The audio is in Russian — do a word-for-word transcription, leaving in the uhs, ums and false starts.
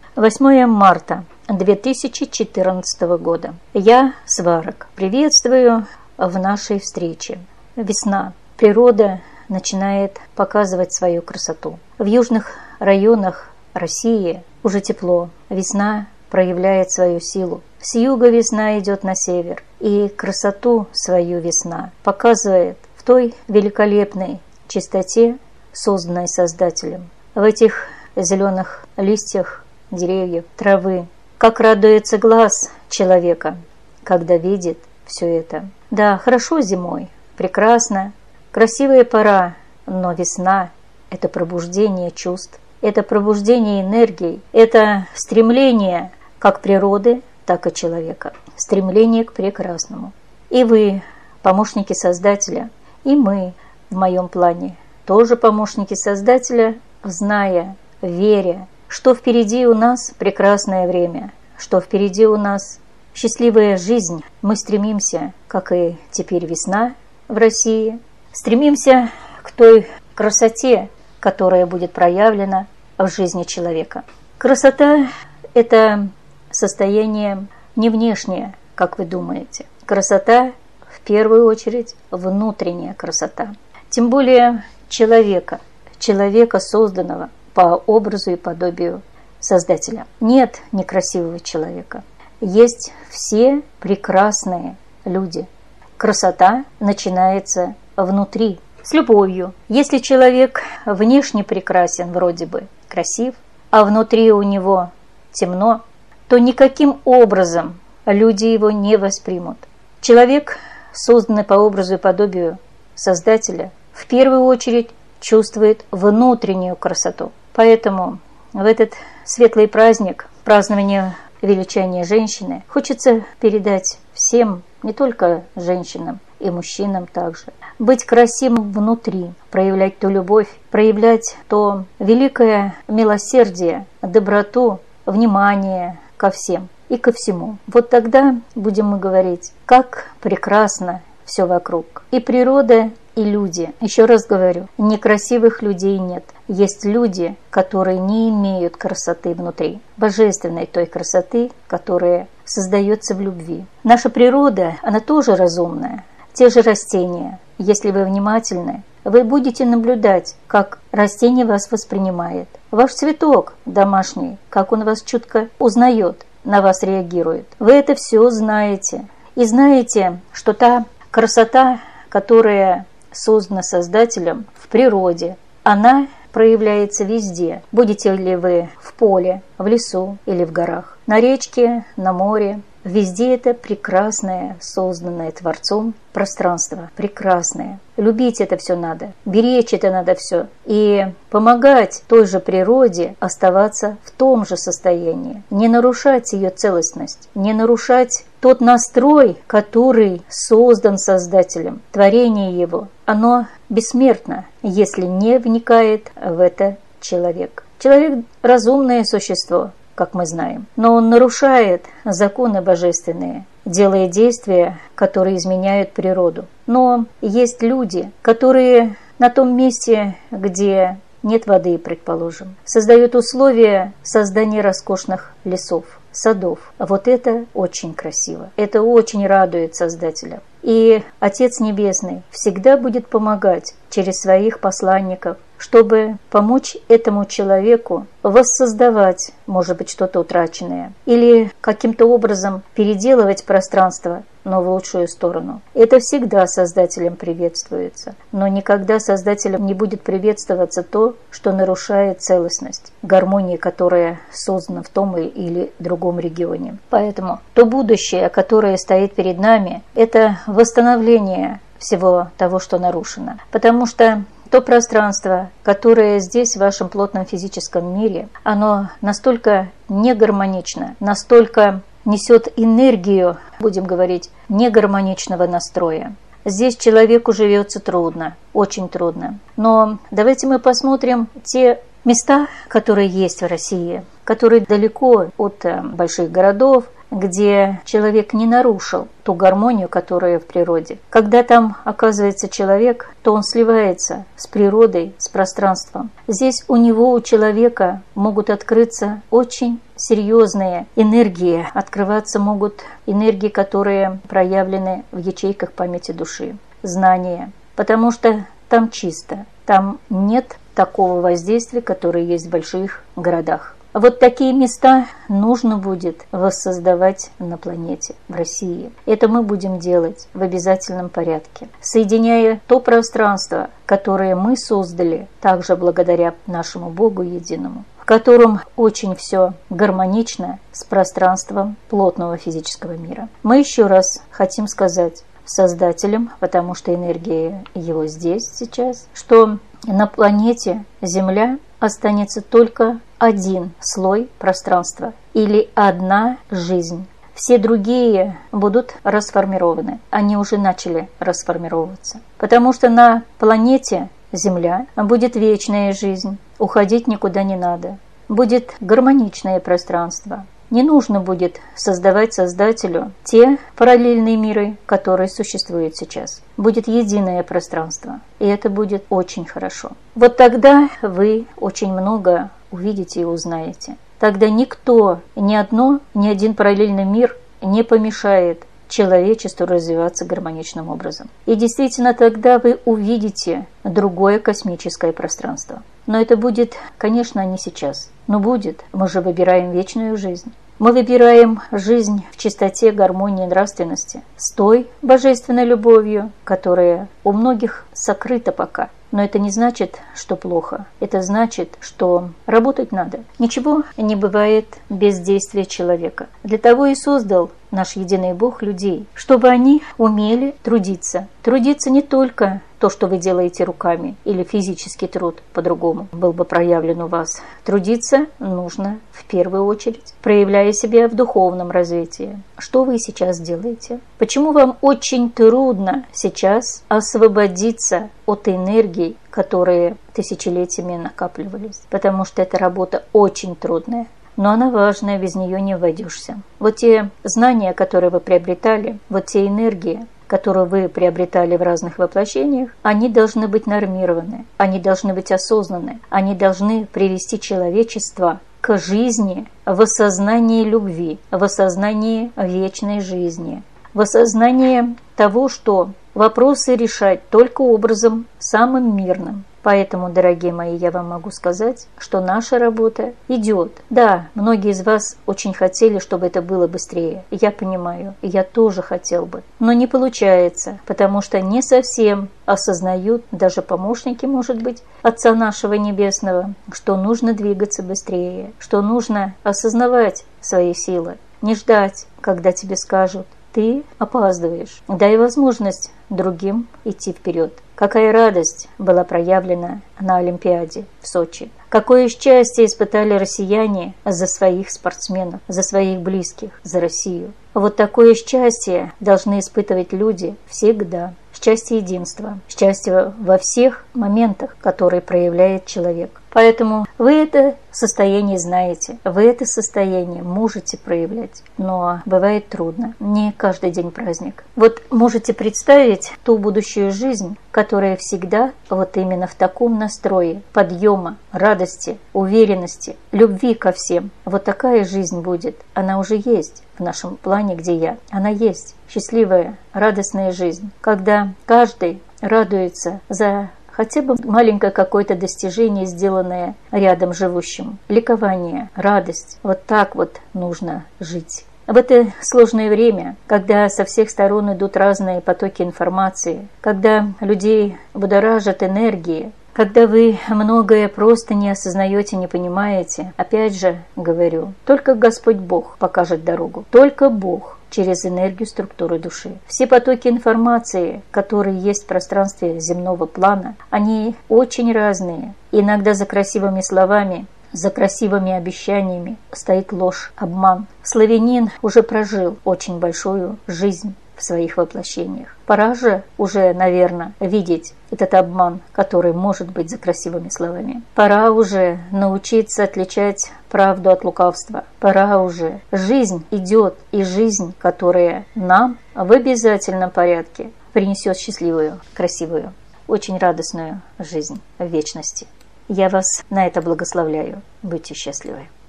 восьмое марта две тысячи четырнадцатого года. Я, Сварог, приветствую в нашей встрече. Весна. Природа начинает показывать свою красоту. В южных районах России уже тепло. Весна проявляет свою силу. С юга весна идет на север. И красоту свою весна показывает в той великолепной чистоте, созданной Создателем. В этих зеленых листьях деревьев, травы. Как радуется глаз человека, когда видит все это. Да, хорошо зимой, прекрасно, красивая пора, но весна – это пробуждение чувств, это пробуждение энергии, это стремление как природы, так и человека, стремление к прекрасному. И вы, помощники Создателя, и мы в моем плане тоже помощники Создателя, зная, веря, что впереди у нас прекрасное время, что впереди у нас счастливая жизнь. Мы стремимся, как и теперь весна в России, стремимся к той красоте, которая будет проявлена в жизни человека. Красота – это состояние не внешнее, как вы думаете. Красота, в первую очередь, внутренняя красота. Тем более человека, человека, созданного по образу и подобию Создателя. Нет некрасивого человека. Есть все прекрасные люди. Красота начинается внутри, с любовью. Если человек внешне прекрасен, вроде бы красив, а внутри у него темно, то никаким образом люди его не воспримут. Человек, созданный по образу и подобию Создателя, в первую очередь чувствует внутреннюю красоту. Поэтому в этот светлый праздник, празднование величания женщины, хочется передать всем, не только женщинам и мужчинам также, быть красивым внутри, проявлять ту любовь, проявлять то великое милосердие, доброту, внимание ко всем и ко всему. Вот тогда будем мы говорить, как прекрасно все вокруг. И природа, и люди. Еще раз говорю, некрасивых людей нет. Есть люди, которые не имеют красоты внутри, божественной той красоты, которая создается в любви. Наша природа, она тоже разумная. Те же растения. Если вы внимательны, вы будете наблюдать, как растение вас воспринимает. Ваш цветок домашний, как он вас чутко узнает, на вас реагирует. Вы это все знаете. И знаете, что та красота, которая создана Создателем в природе, она проявляется везде. Будете ли вы в поле, в лесу или в горах, на речке, на море. Везде это прекрасное, созданное Творцом пространство. Прекрасное. Любить это все надо. Беречь это надо все. И помогать той же природе оставаться в том же состоянии. Не нарушать ее целостность. Не нарушать тот настрой, который создан Создателем. Творение его. Оно бессмертно, если не вникает в это человек. Человек – разумное существо, как мы знаем. Но он нарушает законы божественные, делая действия, которые изменяют природу. Но есть люди, которые на том месте, где нет воды, предположим, создают условия создания роскошных лесов, садов. Вот это очень красиво. Это очень радует Создателя. И Отец Небесный всегда будет помогать через своих посланников, чтобы помочь этому человеку воссоздавать, может быть, что-то утраченное, или каким-то образом переделывать пространство, но в лучшую сторону. Это всегда Создателем приветствуется, но никогда Создателем не будет приветствоваться то, что нарушает целостность, гармонии, которая создана в том или другом регионе. Поэтому то будущее, которое стоит перед нами, это восстановление всего того, что нарушено. Потому что то пространство, которое здесь, в вашем плотном физическом мире, оно настолько негармонично, настолько несет энергию, будем говорить, негармоничного настроя. Здесь человеку живется трудно, очень трудно. Но давайте мы посмотрим те Места, которые есть в России, которые далеко от больших городов, где человек не нарушил ту гармонию, которая в природе. Когда там оказывается человек, то он сливается с природой, с пространством. Здесь у него, у человека, могут открыться очень серьезные энергии, открываться могут энергии, которые проявлены в ячейках памяти души, знания, потому что там чисто, там нет такого воздействия, которое есть в больших городах. Вот такие места нужно будет воссоздавать на планете, в России. Это мы будем делать в обязательном порядке, соединяя то пространство, которое мы создали, также благодаря нашему Богу единому, в котором очень все гармонично с пространством плотного физического мира. Мы еще раз хотим сказать Создателем, потому что энергия его здесь сейчас, что на планете Земля останется только один слой пространства или одна жизнь. Все другие будут расформированы. Они уже начали расформировываться. Потому что на планете Земля будет вечная жизнь. Уходить никуда не надо. Будет гармоничное пространство. Не нужно будет создавать Создателю те параллельные миры, которые существуют сейчас. Будет единое пространство, и это будет очень хорошо. Вот тогда вы очень много увидите и узнаете. Тогда никто, ни одно, ни один параллельный мир не помешает человечеству развиваться гармоничным образом. И действительно, тогда вы увидите другое космическое пространство. Но это будет, конечно, не сейчас. Но будет. Мы же выбираем вечную жизнь. Мы выбираем жизнь в чистоте, гармонии, нравственности, с той божественной любовью, которая у многих сокрыта пока. Но это не значит, что плохо. Это значит, что работать надо. Ничего не бывает без действия человека. Для того и создал наш единый Бог людей, чтобы они умели трудиться. Трудиться не только то, что вы делаете руками, или физический труд по-другому был бы проявлен у вас. Трудиться нужно в первую очередь, проявляя себя в духовном развитии. Что вы сейчас делаете? Почему вам очень трудно сейчас освободиться от энергии, которые тысячелетиями накапливались? Потому что эта работа очень трудная. Но она важная, без нее не обойдешься. Вот те знания, которые вы приобретали, вот те энергии, которые вы приобретали в разных воплощениях, они должны быть нормированы, они должны быть осознаны, они должны привести человечество к жизни в осознании любви, в осознании вечной жизни, в осознании того, что вопросы решать только образом самым мирным. Поэтому, дорогие мои, я вам могу сказать, что наша работа идет. Да, многие из вас очень хотели, чтобы это было быстрее. Я понимаю, я тоже хотел бы. Но не получается, потому что не совсем осознают, даже помощники, может быть, Отца нашего Небесного, что нужно двигаться быстрее, что нужно осознавать свои силы, не ждать, когда тебе скажут: ты опаздываешь. Дай возможность другим идти вперед. Какая радость была проявлена на Олимпиаде в Сочи. Какое счастье испытали россияне за своих спортсменов, за своих близких, за Россию. Вот такое счастье должны испытывать люди всегда. Счастье единства, счастье во всех моментах, которые проявляет человек. Поэтому вы это состояние знаете, вы это состояние можете проявлять, но бывает трудно, не каждый день праздник. Вот можете представить ту будущую жизнь, которая всегда вот именно в таком настрое подъема, радости, уверенности, любви ко всем. Вот такая жизнь будет, она уже есть в нашем плане, где я. Она есть счастливая, радостная жизнь, когда каждый радуется за хотя бы маленькое какое-то достижение, сделанное рядом живущим. Ликование, радость. Вот так вот нужно жить. В это сложное время, когда со всех сторон идут разные потоки информации, когда людей будоражат энергии, когда вы многое просто не осознаете, не понимаете, опять же говорю, только Господь Бог покажет дорогу. Только Бог через энергию структуры души. Все потоки информации, которые есть в пространстве земного плана, они очень разные. Иногда за красивыми словами, за красивыми обещаниями стоит ложь, обман. Славянин уже прожил очень большую жизнь в своих воплощениях. Пора же уже, наверное, видеть этот обман, который может быть за красивыми словами. Пора уже научиться отличать правду от лукавства. Пора уже. Жизнь идет, и жизнь, которая нам в обязательном порядке принесет счастливую, красивую, очень радостную жизнь в вечности. Я вас на это благословляю. Будьте счастливы.